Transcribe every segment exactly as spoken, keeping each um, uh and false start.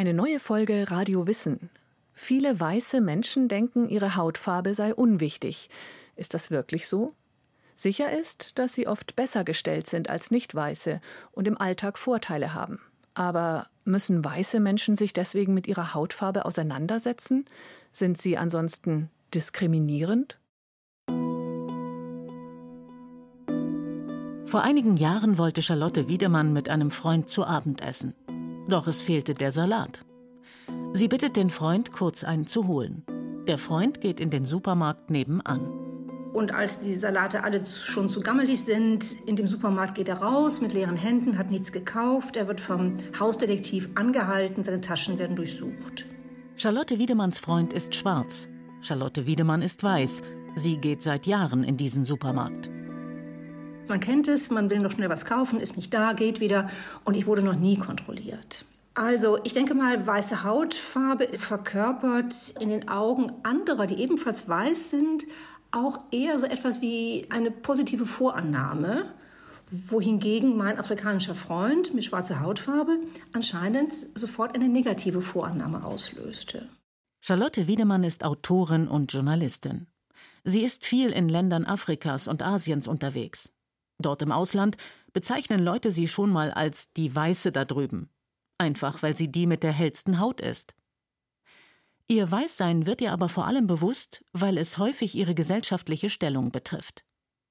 Eine neue Folge Radio Wissen. Viele weiße Menschen denken, ihre Hautfarbe sei unwichtig. Ist das wirklich so? Sicher ist, dass sie oft besser gestellt sind als Nicht-Weiße und im Alltag Vorteile haben. Aber müssen weiße Menschen sich deswegen mit ihrer Hautfarbe auseinandersetzen? Sind sie ansonsten diskriminierend? Vor einigen Jahren wollte Charlotte Wiedemann mit einem Freund zu Abend essen. Doch es fehlte der Salat. Sie bittet den Freund, kurz einen zu holen. Der Freund geht in den Supermarkt nebenan. Und als die Salate alle schon zu gammelig sind, in dem Supermarkt geht er raus mit leeren Händen, hat nichts gekauft. Er wird vom Hausdetektiv angehalten, seine Taschen werden durchsucht. Charlotte Wiedemanns Freund ist schwarz. Charlotte Wiedemann ist weiß. Sie geht seit Jahren in diesen Supermarkt. Man kennt es, man will noch schnell was kaufen, ist nicht da, geht wieder. Und ich wurde noch nie kontrolliert. Also, ich denke mal, weiße Hautfarbe verkörpert in den Augen anderer, die ebenfalls weiß sind, auch eher so etwas wie eine positive Vorannahme, wohingegen mein afrikanischer Freund mit schwarzer Hautfarbe anscheinend sofort eine negative Vorannahme auslöste. Charlotte Wiedemann ist Autorin und Journalistin. Sie ist viel in Ländern Afrikas und Asiens unterwegs. Dort im Ausland bezeichnen Leute sie schon mal als die Weiße da drüben. Einfach, weil sie die mit der hellsten Haut ist. Ihr Weißsein wird ihr aber vor allem bewusst, weil es häufig ihre gesellschaftliche Stellung betrifft.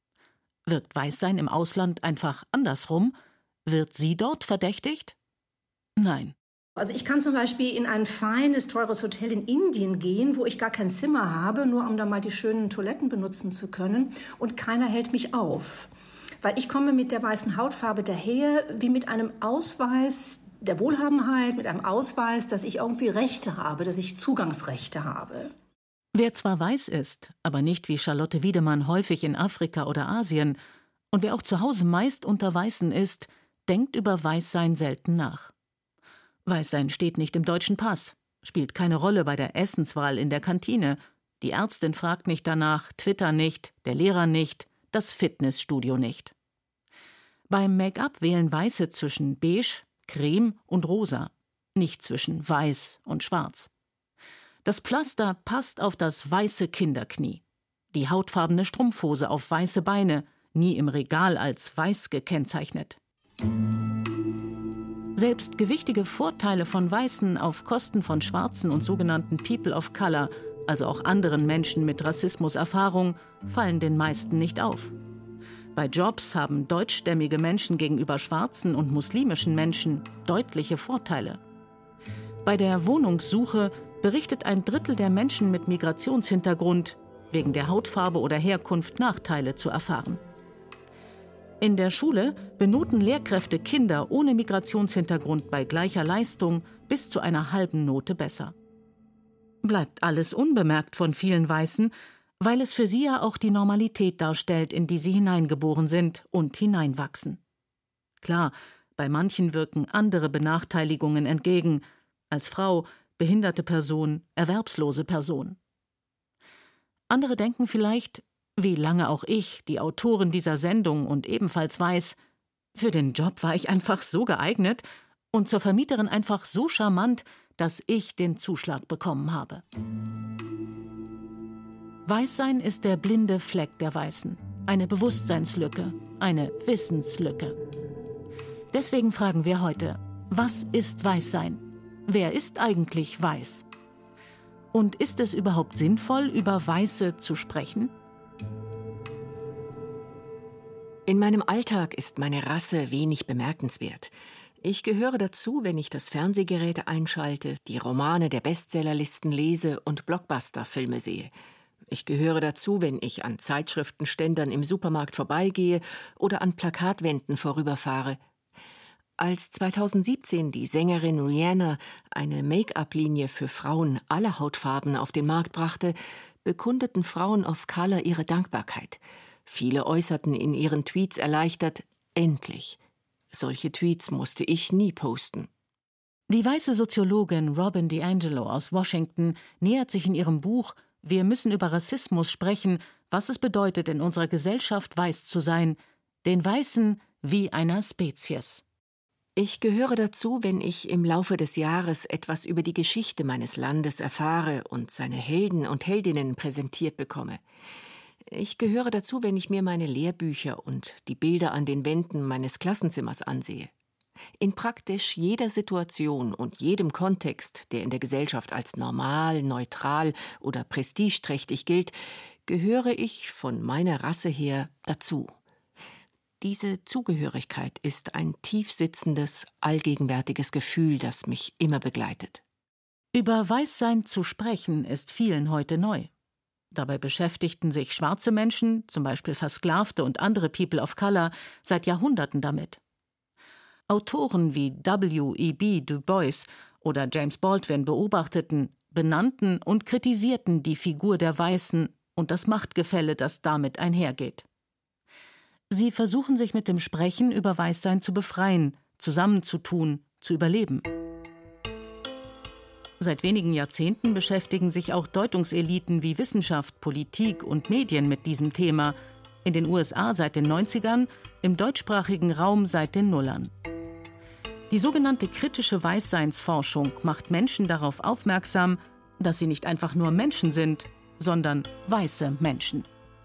Wirkt Weißsein im Ausland einfach andersrum? Wird sie dort verdächtigt? Nein. Also ich kann zum Beispiel in ein feines, teures Hotel in Indien gehen, wo ich gar kein Zimmer habe, nur um da mal die schönen Toiletten benutzen zu können. Und keiner hält mich auf. Weil ich komme mit der weißen Hautfarbe daher wie mit einem Ausweis der Wohlhabenheit, mit einem Ausweis, dass ich irgendwie Rechte habe, dass ich Zugangsrechte habe. Wer zwar weiß ist, aber nicht wie Charlotte Wiedemann häufig in Afrika oder Asien, und wer auch zu Hause meist unter Weißen ist, denkt über Weißsein selten nach. Weißsein steht nicht im deutschen Pass, spielt keine Rolle bei der Essenswahl in der Kantine, die Ärztin fragt nicht danach, Twitter nicht, der Lehrer nicht, das Fitnessstudio nicht. Beim Make-up wählen Weiße zwischen beige, creme und rosa, nicht zwischen weiß und schwarz. Das Pflaster passt auf das weiße Kinderknie, die hautfarbene Strumpfhose auf weiße Beine, nie im Regal als weiß gekennzeichnet. Selbst gewichtige Vorteile von Weißen auf Kosten von Schwarzen und sogenannten People of Color, also auch anderen Menschen mit Rassismuserfahrung, fallen den meisten nicht auf. Bei Jobs haben deutschstämmige Menschen gegenüber schwarzen und muslimischen Menschen deutliche Vorteile. Bei der Wohnungssuche berichtet ein Drittel der Menschen mit Migrationshintergrund, wegen der Hautfarbe oder Herkunft Nachteile zu erfahren. In der Schule benoten Lehrkräfte Kinder ohne Migrationshintergrund bei gleicher Leistung bis zu einer halben Note besser. Bleibt alles unbemerkt von vielen Weißen, weil es für sie ja auch die Normalität darstellt, in die sie hineingeboren sind und hineinwachsen. Klar, bei manchen wirken andere Benachteiligungen entgegen, als Frau, behinderte Person, erwerbslose Person. Andere denken vielleicht, wie lange auch ich, die Autorin dieser Sendung und ebenfalls weiß, für den Job war ich einfach so geeignet und zur Vermieterin einfach so charmant, dass ich den Zuschlag bekommen habe. Weißsein ist der blinde Fleck der Weißen, eine Bewusstseinslücke, eine Wissenslücke. Deswegen fragen wir heute, was ist Weißsein? Wer ist eigentlich weiß? Und ist es überhaupt sinnvoll, über Weiße zu sprechen? In meinem Alltag ist meine Rasse wenig bemerkenswert. Ich gehöre dazu, wenn ich das Fernsehgerät einschalte, die Romane der Bestsellerlisten lese und Blockbuster-Filme sehe. Ich gehöre dazu, wenn ich an Zeitschriftenständern im Supermarkt vorbeigehe oder an Plakatwänden vorüberfahre. Als zweitausendsiebzehn die Sängerin Rihanna eine Make-up-Linie für Frauen aller Hautfarben auf den Markt brachte, bekundeten Frauen of Color ihre Dankbarkeit. Viele äußerten in ihren Tweets erleichtert, endlich. Solche Tweets musste ich nie posten. Die weiße Soziologin Robin DiAngelo aus Washington nähert sich in ihrem Buch »Wir müssen über Rassismus sprechen, was es bedeutet, in unserer Gesellschaft weiß zu sein, den Weißen wie einer Spezies«. Ich gehöre dazu, wenn ich im Laufe des Jahres etwas über die Geschichte meines Landes erfahre und seine Helden und Heldinnen präsentiert bekomme. Ich gehöre dazu, wenn ich mir meine Lehrbücher und die Bilder an den Wänden meines Klassenzimmers ansehe. In praktisch jeder Situation und jedem Kontext, der in der Gesellschaft als normal, neutral oder prestigeträchtig gilt, gehöre ich von meiner Rasse her dazu. Diese Zugehörigkeit ist ein tiefsitzendes, allgegenwärtiges Gefühl, das mich immer begleitet. Über Weißsein zu sprechen, ist vielen heute neu. Dabei beschäftigten sich schwarze Menschen, zum Beispiel Versklavte und andere People of Color, seit Jahrhunderten damit. Autoren wie W E B Du Bois oder James Baldwin beobachteten, benannten und kritisierten die Figur der Weißen und das Machtgefälle, das damit einhergeht. Sie versuchen sich mit dem Sprechen über Weißsein zu befreien, zusammenzutun, zu überleben. Seit wenigen Jahrzehnten beschäftigen sich auch Deutungseliten wie Wissenschaft, Politik und Medien mit diesem Thema, in den U S A seit den neunzigern, im deutschsprachigen Raum seit den Nullern. Die sogenannte kritische Weißseinsforschung macht Menschen darauf aufmerksam, dass sie nicht einfach nur Menschen sind, sondern weiße Menschen.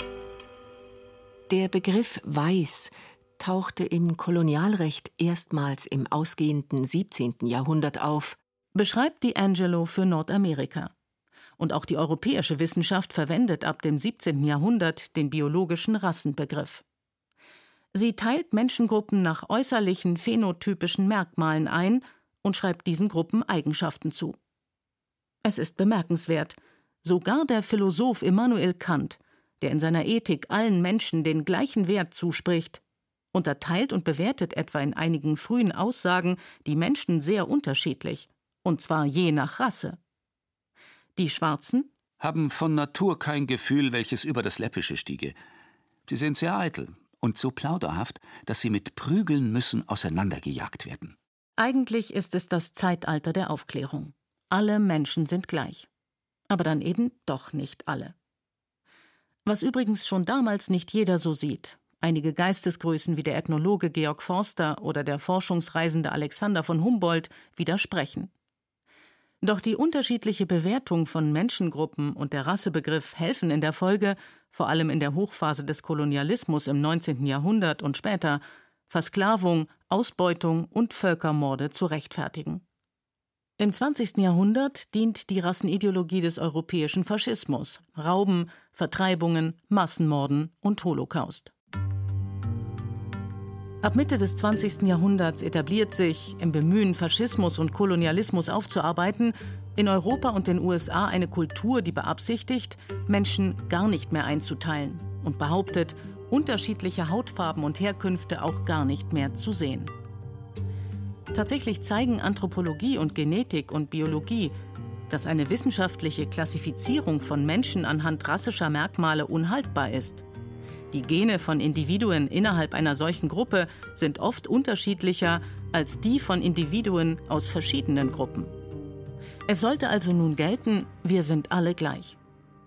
Der Begriff Weiß tauchte im Kolonialrecht erstmals im ausgehenden siebzehnten Jahrhundert auf, beschreibt D'Angelo für Nordamerika. Und auch die europäische Wissenschaft verwendet ab dem siebzehnten Jahrhundert den biologischen Rassenbegriff. Sie teilt Menschengruppen nach äußerlichen phänotypischen Merkmalen ein und schreibt diesen Gruppen Eigenschaften zu. Es ist bemerkenswert, sogar der Philosoph Immanuel Kant, der in seiner Ethik allen Menschen den gleichen Wert zuspricht, unterteilt und bewertet etwa in einigen frühen Aussagen die Menschen sehr unterschiedlich, und zwar je nach Rasse. Die Schwarzen haben von Natur kein Gefühl, welches über das Läppische stiege. Sie sind sehr eitel und so plauderhaft, dass sie mit Prügeln müssen auseinandergejagt werden. Eigentlich ist es das Zeitalter der Aufklärung. Alle Menschen sind gleich. Aber dann eben doch nicht alle. Was übrigens schon damals nicht jeder so sieht. Einige Geistesgrößen wie der Ethnologe Georg Forster oder der Forschungsreisende Alexander von Humboldt widersprechen. Doch die unterschiedliche Bewertung von Menschengruppen und der Rassebegriff helfen in der Folge, vor allem in der Hochphase des Kolonialismus im neunzehnten Jahrhundert und später, Versklavung, Ausbeutung und Völkermorde zu rechtfertigen. Im zwanzigsten Jahrhundert dient die Rassenideologie des europäischen Faschismus, Rauben, Vertreibungen, Massenmorden und Holocaust. Ab Mitte des zwanzigsten Jahrhunderts etabliert sich, im Bemühen, Faschismus und Kolonialismus aufzuarbeiten, in Europa und den U S A eine Kultur, die beabsichtigt, Menschen gar nicht mehr einzuteilen und behauptet, unterschiedliche Hautfarben und Herkünfte auch gar nicht mehr zu sehen. Tatsächlich zeigen Anthropologie und Genetik und Biologie, dass eine wissenschaftliche Klassifizierung von Menschen anhand rassischer Merkmale unhaltbar ist. Die Gene von Individuen innerhalb einer solchen Gruppe sind oft unterschiedlicher als die von Individuen aus verschiedenen Gruppen. Es sollte also nun gelten, wir sind alle gleich.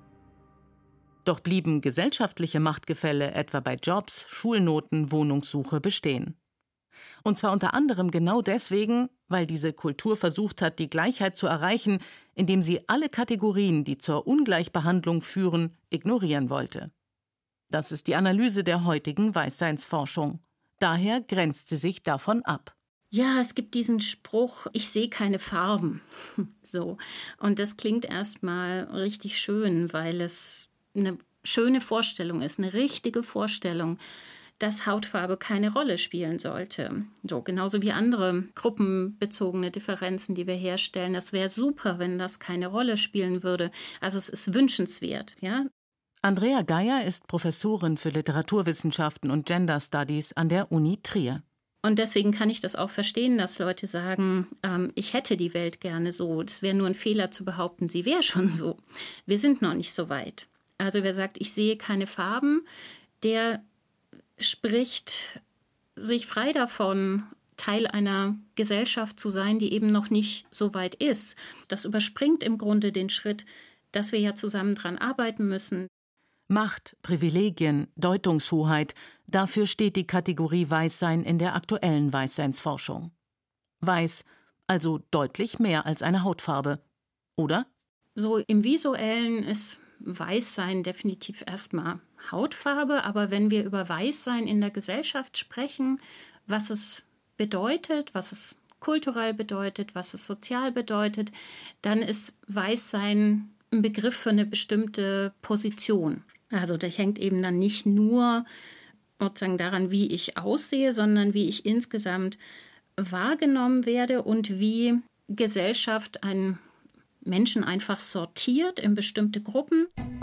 Doch blieben gesellschaftliche Machtgefälle etwa bei Jobs, Schulnoten, Wohnungssuche bestehen. Und zwar unter anderem genau deswegen, weil diese Kultur versucht hat, die Gleichheit zu erreichen, indem sie alle Kategorien, die zur Ungleichbehandlung führen, ignorieren wollte. Das ist die Analyse der heutigen Weißseinsforschung. Daher grenzt sie sich davon ab. Ja, es gibt diesen Spruch, ich sehe keine Farben. So. Und das klingt erstmal richtig schön, weil es eine schöne Vorstellung ist, eine richtige Vorstellung, dass Hautfarbe keine Rolle spielen sollte. So, genauso wie andere gruppenbezogene Differenzen, die wir herstellen. Das wäre super, wenn das keine Rolle spielen würde. Also es ist wünschenswert, ja. Andrea Geier ist Professorin für Literaturwissenschaften und Gender Studies an der Uni Trier. Und deswegen kann ich das auch verstehen, dass Leute sagen, ähm, ich hätte die Welt gerne so. Es wäre nur ein Fehler zu behaupten, sie wäre schon so. Wir sind noch nicht so weit. Also wer sagt, ich sehe keine Farben, der spricht sich frei davon, Teil einer Gesellschaft zu sein, die eben noch nicht so weit ist. Das überspringt im Grunde den Schritt, dass wir ja zusammen dran arbeiten müssen. Macht, Privilegien, Deutungshoheit, dafür steht die Kategorie Weißsein in der aktuellen Weißseinsforschung. Weiß, also deutlich mehr als eine Hautfarbe. Oder? So im Visuellen ist Weißsein definitiv erstmal Hautfarbe, aber wenn wir über Weißsein in der Gesellschaft sprechen, was es bedeutet, was es kulturell bedeutet, was es sozial bedeutet, dann ist Weißsein ein Begriff für eine bestimmte Position. Also das hängt eben dann nicht nur sozusagen daran, wie ich aussehe, sondern wie ich insgesamt wahrgenommen werde und wie Gesellschaft einen Menschen einfach sortiert in bestimmte Gruppen.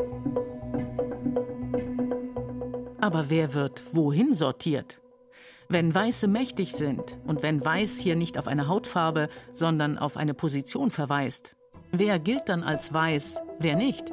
Aber wer wird wohin sortiert? Wenn Weiße mächtig sind und wenn Weiß hier nicht auf eine Hautfarbe, sondern auf eine Position verweist, wer gilt dann als Weiß, wer nicht?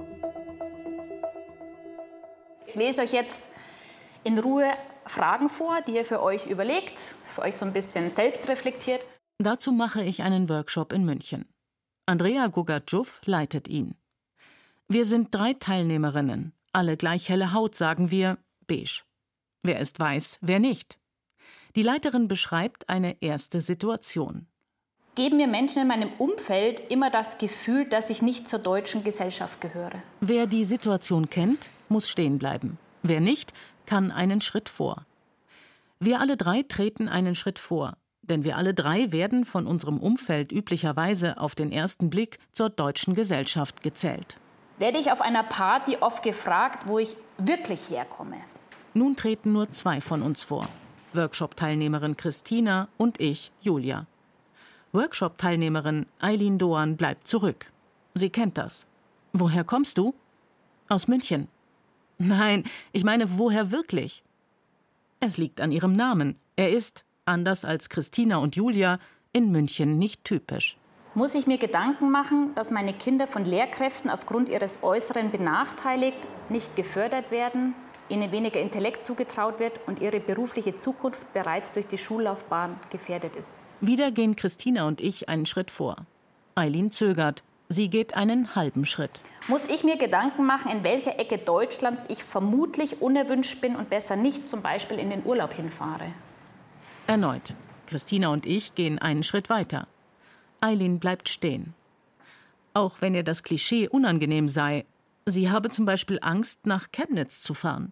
Ich lese euch jetzt in Ruhe Fragen vor, die ihr für euch überlegt, für euch so ein bisschen selbst reflektiert. Dazu mache ich einen Workshop in München. Andrea Gugatschuf leitet ihn. Wir sind drei Teilnehmerinnen, alle gleich helle Haut, sagen wir, beige. Wer ist weiß, wer nicht? Die Leiterin beschreibt eine erste Situation. Geben mir Menschen in meinem Umfeld immer das Gefühl, dass ich nicht zur deutschen Gesellschaft gehöre? Wer die Situation kennt, muss stehen bleiben. Wer nicht, kann einen Schritt vor. Wir alle drei treten einen Schritt vor. Denn wir alle drei werden von unserem Umfeld üblicherweise auf den ersten Blick zur deutschen Gesellschaft gezählt. Werde ich auf einer Party oft gefragt, wo ich wirklich herkomme? Nun treten nur zwei von uns vor. Workshop-Teilnehmerin Christina und ich, Julia. Workshop-Teilnehmerin Eileen Doan bleibt zurück. Sie kennt das. Woher kommst du? Aus München. Nein, ich meine, woher wirklich? Es liegt an ihrem Namen. Er ist, anders als Christina und Julia, in München nicht typisch. Muss ich mir Gedanken machen, dass meine Kinder von Lehrkräften aufgrund ihres Äußeren benachteiligt, nicht gefördert werden, ihnen weniger Intellekt zugetraut wird und ihre berufliche Zukunft bereits durch die Schullaufbahn gefährdet ist? Wieder gehen Christina und ich einen Schritt vor. Eileen zögert. Sie geht einen halben Schritt. Muss ich mir Gedanken machen, in welcher Ecke Deutschlands ich vermutlich unerwünscht bin und besser nicht zum Beispiel in den Urlaub hinfahre? Erneut. Christina und ich gehen einen Schritt weiter. Eileen bleibt stehen. Auch wenn ihr das Klischee unangenehm sei, sie habe zum Beispiel Angst, nach Chemnitz zu fahren.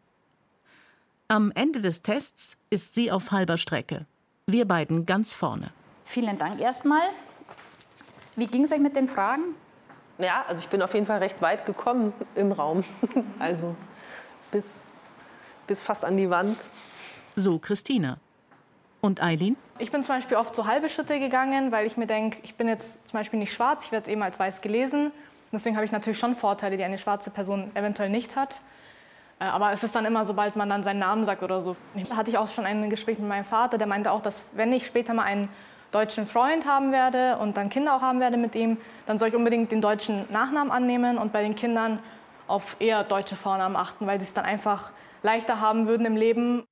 Am Ende des Tests ist sie auf halber Strecke. Wir beiden ganz vorne. Vielen Dank erstmal. Wie ging es euch mit den Fragen? Ja, also ich bin auf jeden Fall recht weit gekommen im Raum. Also bis, bis fast an die Wand. So Christina. Und Eileen? Ich bin zum Beispiel oft so halbe Schritte gegangen, weil ich mir denke, ich bin jetzt zum Beispiel nicht schwarz, ich werde eben als weiß gelesen. Und deswegen habe ich natürlich schon Vorteile, die eine schwarze Person eventuell nicht hat. Aber es ist dann immer, sobald man dann seinen Namen sagt oder so. Da hatte ich auch schon ein Gespräch mit meinem Vater, der meinte auch, dass wenn ich später mal einen deutschen Freund haben werde und dann Kinder auch haben werde mit ihm, dann soll ich unbedingt den deutschen Nachnamen annehmen und bei den Kindern auf eher deutsche Vornamen achten, weil sie es dann einfach leichter haben würden im Leben.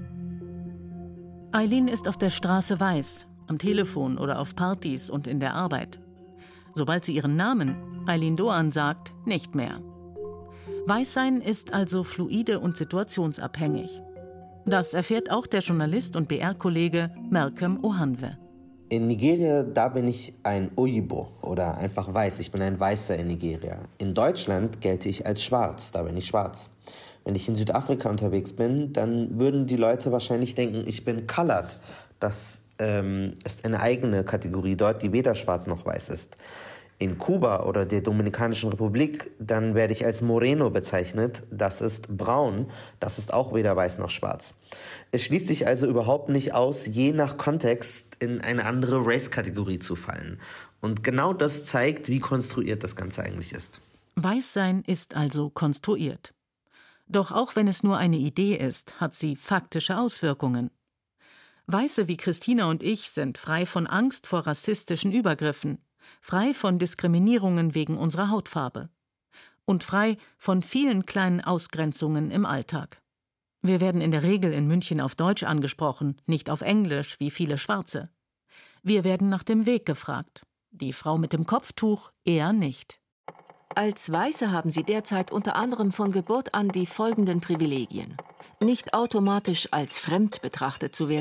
Eileen ist auf der Straße weiß, am Telefon oder auf Partys und in der Arbeit. Sobald sie ihren Namen, Eileen Doan, sagt, nicht mehr. Weißsein ist also fluide und situationsabhängig. Das erfährt auch der Journalist und B R-Kollege Malcolm Ohanwe. In Nigeria, da bin ich ein Oyibo oder einfach weiß. Ich bin ein Weißer in Nigeria. In Deutschland gelte ich als schwarz, da bin ich schwarz. Wenn ich in Südafrika unterwegs bin, dann würden die Leute wahrscheinlich denken, ich bin colored. Das ähm, ist eine eigene Kategorie dort, die weder schwarz noch weiß ist. In Kuba oder der Dominikanischen Republik, dann werde ich als Moreno bezeichnet. Das ist braun, das ist auch weder weiß noch schwarz. Es schließt sich also überhaupt nicht aus, je nach Kontext in eine andere Race-Kategorie zu fallen. Und genau das zeigt, wie konstruiert das Ganze eigentlich ist. Weißsein ist also konstruiert. Doch auch wenn es nur eine Idee ist, hat sie faktische Auswirkungen. Weiße wie Christina und ich sind frei von Angst vor rassistischen Übergriffen, frei von Diskriminierungen wegen unserer Hautfarbe und frei von vielen kleinen Ausgrenzungen im Alltag. Wir werden in der Regel in München auf Deutsch angesprochen, nicht auf Englisch wie viele Schwarze. Wir werden nach dem Weg gefragt. Die Frau mit dem Kopftuch eher nicht. Als Weiße haben sie derzeit unter anderem von Geburt an die folgenden Privilegien: Nicht automatisch als fremd betrachtet zu werden,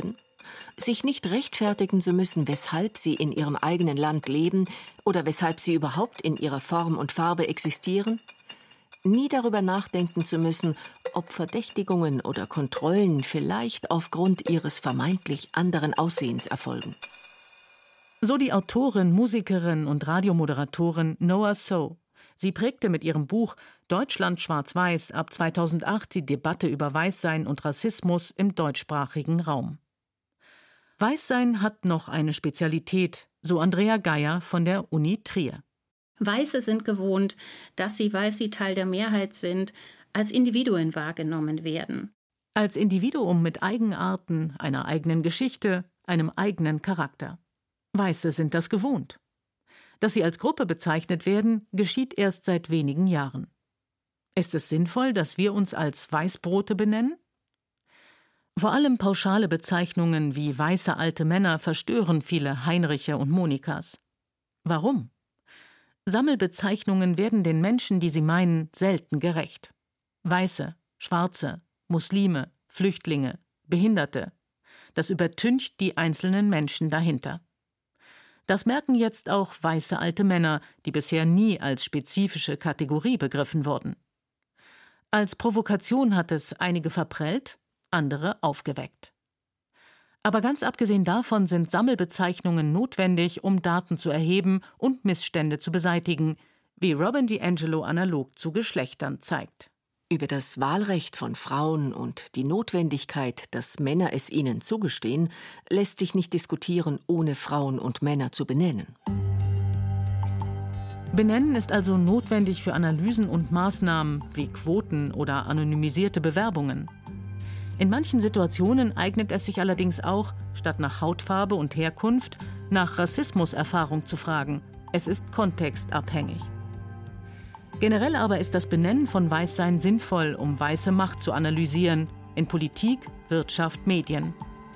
sich nicht rechtfertigen zu müssen, weshalb sie in ihrem eigenen Land leben oder weshalb sie überhaupt in ihrer Form und Farbe existieren? Nie darüber nachdenken zu müssen, ob Verdächtigungen oder Kontrollen vielleicht aufgrund ihres vermeintlich anderen Aussehens erfolgen. So die Autorin, Musikerin und Radiomoderatorin Noah So. Sie prägte mit ihrem Buch »Deutschland schwarz-weiß« ab zweitausendacht die Debatte über Weißsein und Rassismus im deutschsprachigen Raum. Weißsein hat noch eine Spezialität, so Andrea Geier von der Uni Trier. Weiße sind gewohnt, dass sie, weil sie Teil der Mehrheit sind, als Individuen wahrgenommen werden. Als Individuum mit Eigenarten, einer eigenen Geschichte, einem eigenen Charakter. Weiße sind das gewohnt. Dass sie als Gruppe bezeichnet werden, geschieht erst seit wenigen Jahren. Ist es sinnvoll, dass wir uns als Weißbrote benennen? Vor allem pauschale Bezeichnungen wie weiße alte Männer verstören viele Heinriche und Monikas. Warum? Sammelbezeichnungen werden den Menschen, die sie meinen, selten gerecht. Weiße, Schwarze, Muslime, Flüchtlinge, Behinderte. Das übertüncht die einzelnen Menschen dahinter. Das merken jetzt auch weiße alte Männer, die bisher nie als spezifische Kategorie begriffen wurden. Als Provokation hat es einige verprellt, andere aufgeweckt. Aber ganz abgesehen davon sind Sammelbezeichnungen notwendig, um Daten zu erheben und Missstände zu beseitigen, wie Robin DiAngelo analog zu Geschlechtern zeigt. Über das Wahlrecht von Frauen und die Notwendigkeit, dass Männer es ihnen zugestehen, lässt sich nicht diskutieren, ohne Frauen und Männer zu benennen. Benennen ist also notwendig für Analysen und Maßnahmen wie Quoten oder anonymisierte Bewerbungen. In manchen Situationen eignet es sich allerdings auch, statt nach Hautfarbe und Herkunft, nach Rassismuserfahrung zu fragen. Es ist kontextabhängig. Generell aber ist das Benennen von Weißsein sinnvoll, um weiße Macht zu analysieren, in Politik, Wirtschaft, Medien.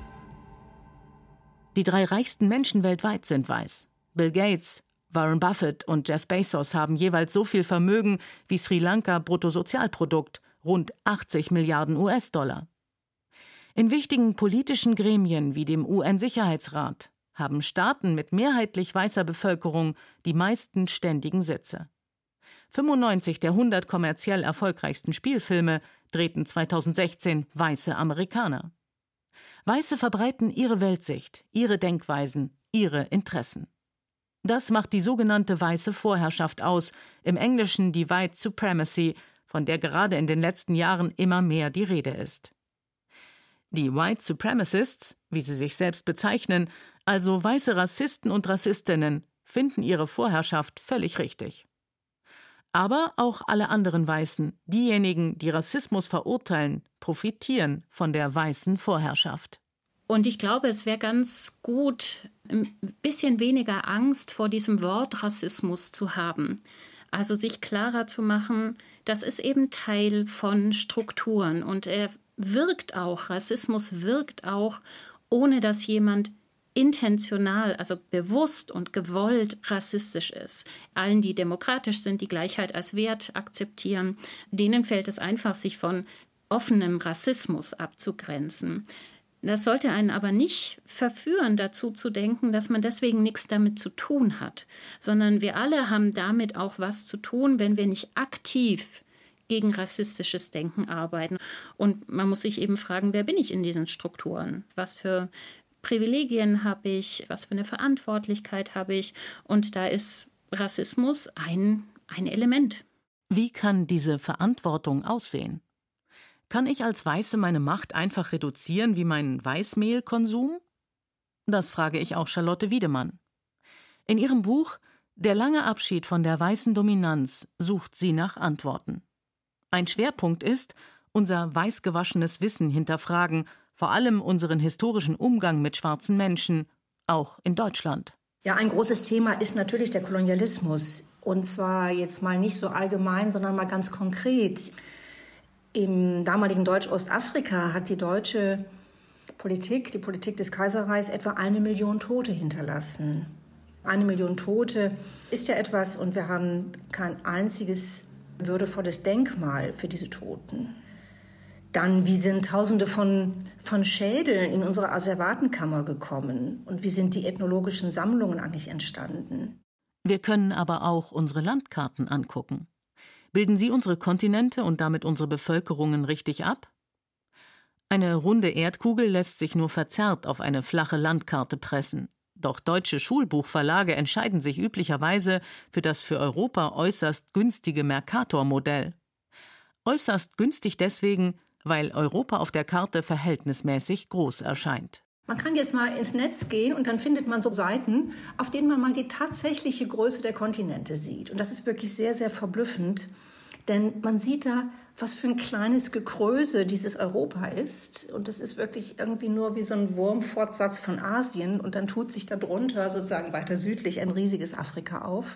Die drei reichsten Menschen weltweit sind weiß. Bill Gates, Warren Buffett und Jeff Bezos haben jeweils so viel Vermögen wie Sri Lanka Bruttosozialprodukt, rund achtzig Milliarden U S-Dollar. In wichtigen politischen Gremien wie dem U N-Sicherheitsrat haben Staaten mit mehrheitlich weißer Bevölkerung die meisten ständigen Sitze. fünfundneunzig der hundert kommerziell erfolgreichsten Spielfilme drehten zweitausendsechzehn weiße Amerikaner. Weiße verbreiten ihre Weltsicht, ihre Denkweisen, ihre Interessen. Das macht die sogenannte weiße Vorherrschaft aus, im Englischen die White Supremacy, von der gerade in den letzten Jahren immer mehr die Rede ist. Die White Supremacists, wie sie sich selbst bezeichnen, also weiße Rassisten und Rassistinnen, finden ihre Vorherrschaft völlig richtig. Aber auch alle anderen Weißen, diejenigen, die Rassismus verurteilen, profitieren von der weißen Vorherrschaft. Und ich glaube, es wäre ganz gut, ein bisschen weniger Angst vor diesem Wort Rassismus zu haben. Also sich klarer zu machen, das ist eben Teil von Strukturen. Und er wirkt auch, Rassismus wirkt auch, ohne dass jemand intentional, also bewusst und gewollt rassistisch ist. Allen, die demokratisch sind, die Gleichheit als Wert akzeptieren, denen fällt es einfach, sich von offenem Rassismus abzugrenzen. Das sollte einen aber nicht verführen, dazu zu denken, dass man deswegen nichts damit zu tun hat, sondern wir alle haben damit auch was zu tun, wenn wir nicht aktiv gegen rassistisches Denken arbeiten. Und man muss sich eben fragen, wer bin ich in diesen Strukturen? Was für Privilegien habe ich, was für eine Verantwortlichkeit habe ich? Und da ist Rassismus ein, ein Element. Wie kann diese Verantwortung aussehen? Kann ich als Weiße meine Macht einfach reduzieren wie meinen Weißmehlkonsum? Das frage ich auch Charlotte Wiedemann. In ihrem Buch »Der lange Abschied von der weißen Dominanz« sucht sie nach Antworten. Ein Schwerpunkt ist, unser weißgewaschenes Wissen hinterfragen, vor allem unseren historischen Umgang mit schwarzen Menschen, auch in Deutschland. Ja, ein großes Thema ist natürlich der Kolonialismus. Und zwar jetzt mal nicht so allgemein, sondern mal ganz konkret. Im damaligen Deutsch-Ostafrika hat die deutsche Politik, die Politik des Kaiserreichs, etwa eine Million Tote hinterlassen. Eine Million Tote ist ja etwas, und wir haben kein einziges würdevolles Denkmal für diese Toten. Dann, wie sind Tausende von, von Schädeln in unsere Asservatenkammer gekommen? Und wie sind die ethnologischen Sammlungen eigentlich entstanden? Wir können aber auch unsere Landkarten angucken. Bilden sie unsere Kontinente und damit unsere Bevölkerungen richtig ab? Eine runde Erdkugel lässt sich nur verzerrt auf eine flache Landkarte pressen. Doch deutsche Schulbuchverlage entscheiden sich üblicherweise für das für Europa äußerst günstige Mercator-Modell. Äußerst günstig deswegen, weil Europa auf der Karte verhältnismäßig groß erscheint. Man kann jetzt mal ins Netz gehen und dann findet man so Seiten, auf denen man mal die tatsächliche Größe der Kontinente sieht. Und das ist wirklich sehr, sehr verblüffend, denn man sieht da, was für ein kleines Gekröse dieses Europa ist. Und das ist wirklich irgendwie nur wie so ein Wurmfortsatz von Asien. Und dann tut sich darunter sozusagen weiter südlich ein riesiges Afrika auf.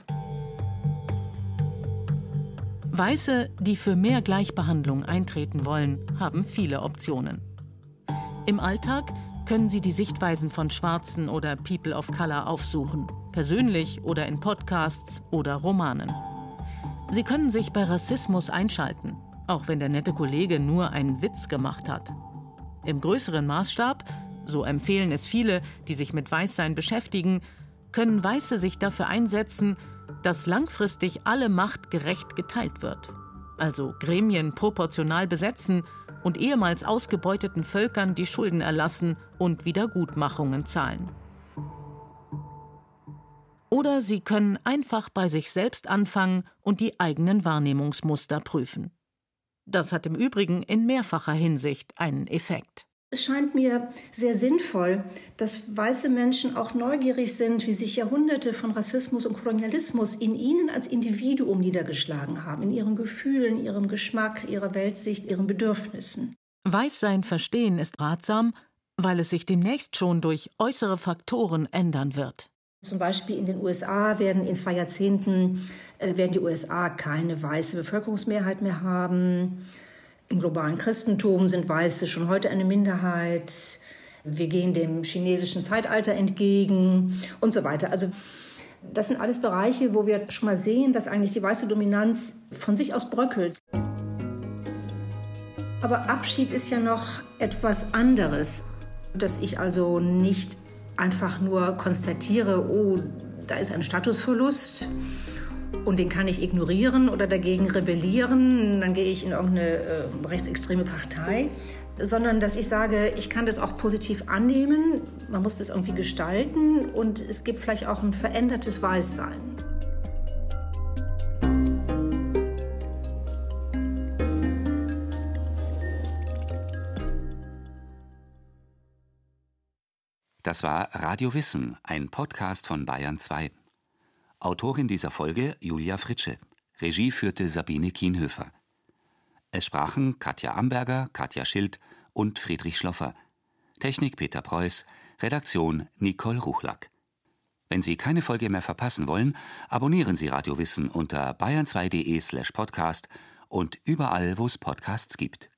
Weiße, die für mehr Gleichbehandlung eintreten wollen, haben viele Optionen. Im Alltag können sie die Sichtweisen von Schwarzen oder People of Color aufsuchen, persönlich oder in Podcasts oder Romanen. Sie können sich bei Rassismus einschalten, auch wenn der nette Kollege nur einen Witz gemacht hat. Im größeren Maßstab, so empfehlen es viele, die sich mit Weißsein beschäftigen, können Weiße sich dafür einsetzen, dass langfristig alle Macht gerecht geteilt wird. Also Gremien proportional besetzen und ehemals ausgebeuteten Völkern die Schulden erlassen und Wiedergutmachungen zahlen. Oder sie können einfach bei sich selbst anfangen und die eigenen Wahrnehmungsmuster prüfen. Das hat im Übrigen in mehrfacher Hinsicht einen Effekt. Es scheint mir sehr sinnvoll, dass weiße Menschen auch neugierig sind, wie sich Jahrhunderte von Rassismus und Kolonialismus in ihnen als Individuum niedergeschlagen haben, in ihren Gefühlen, ihrem Geschmack, ihrer Weltsicht, ihren Bedürfnissen. Weißsein verstehen ist ratsam, weil es sich demnächst schon durch äußere Faktoren ändern wird. Zum Beispiel in den U S A werden in zwei Jahrzehnten äh, werden die U S A keine weiße Bevölkerungsmehrheit mehr haben. Im globalen Christentum sind Weiße schon heute eine Minderheit. Wir gehen dem chinesischen Zeitalter entgegen und so weiter. Also das sind alles Bereiche, wo wir schon mal sehen, dass eigentlich die weiße Dominanz von sich aus bröckelt. Aber Abschied ist ja noch etwas anderes, dass ich also nicht einfach nur konstatiere, oh, da ist ein Statusverlust und den kann ich ignorieren oder dagegen rebellieren, dann gehe ich in irgendeine äh, rechtsextreme Partei, sondern dass ich sage, ich kann das auch positiv annehmen, man muss das irgendwie gestalten und es gibt vielleicht auch ein verändertes Weißsein. Das war Radio Wissen, ein Podcast von Bayern zwei. Autorin dieser Folge Julia Fritsche. Regie führte Sabine Kienhöfer. Es sprachen Katja Amberger, Katja Schild und Friedrich Schloffer. Technik Peter Preuß, Redaktion Nicole Ruchlack. Wenn Sie keine Folge mehr verpassen wollen, abonnieren Sie Radio Wissen unter bayern zwei punkt de slash podcast und überall, wo es Podcasts gibt.